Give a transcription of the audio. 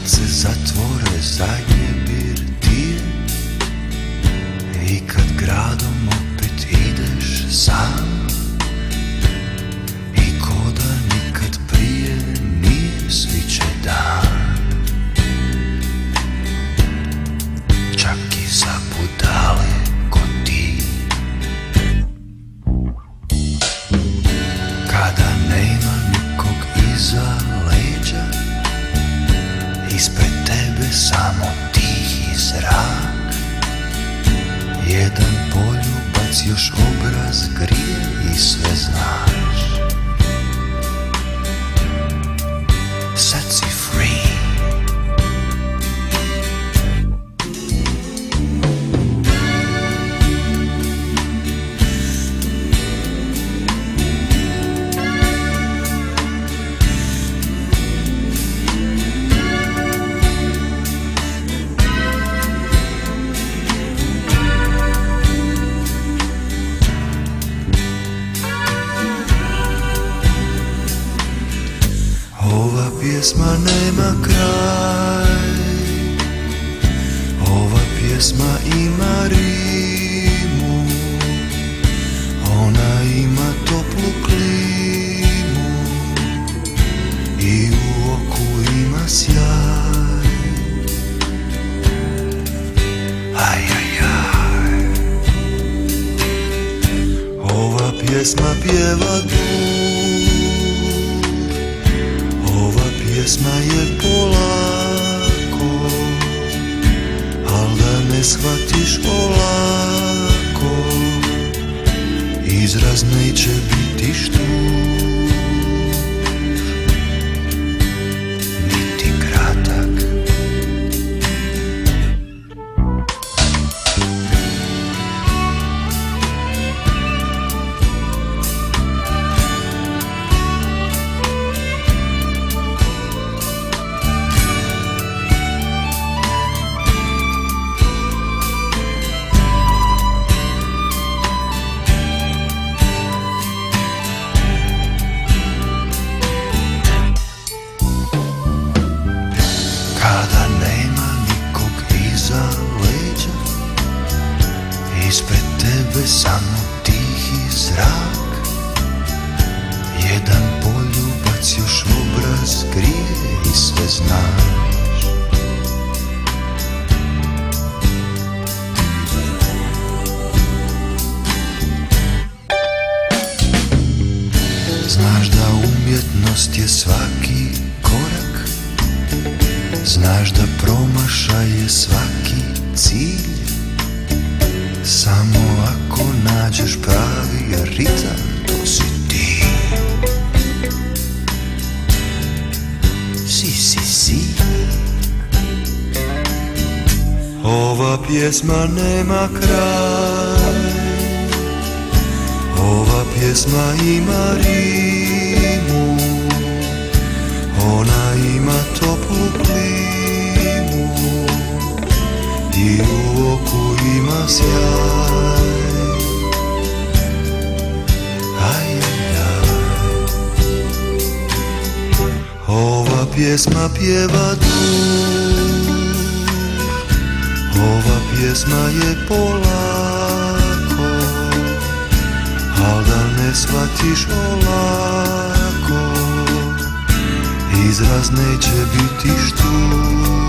Kad se zatvore zadnje birtije i kad gradom opet ideš sam i ko da nikad prije nije sviće dan, čak i za budale ko ti. Kada nema nikog iza leđa, ispred tebe samo tihi zrak, jedan poljubac još obraz grije i sve znaš. Sad si free. Ova pjesma nema kraj, ova pjesma ima rimu, ona ima toplu klimu i u oku ima sjaj. Aj, aj, aj. Ova pjesma pjeva pjesma je polako, al da ne shvatiš olako, izraz neće biti štur, niti kratak. Kada nema nikog iza leđa, ispred tebe samo tihi zrak, jedan poljubac još obraz krije i sve znaš. Znaš da umjetnost je svaki korak, znaš da promašaj je svaki cilj, samo ako nađeš pravi ritam, to si ti. Si. Ova pjesma nema kraj, ova pjesma ima rimu, ona ima toplu klimu i u oku ima sjaj. Aj, aj, aj. Ova pjesma pjeva duh, ova pjesma je polako, al da ne shvatiš olako, izraz neće biti štur.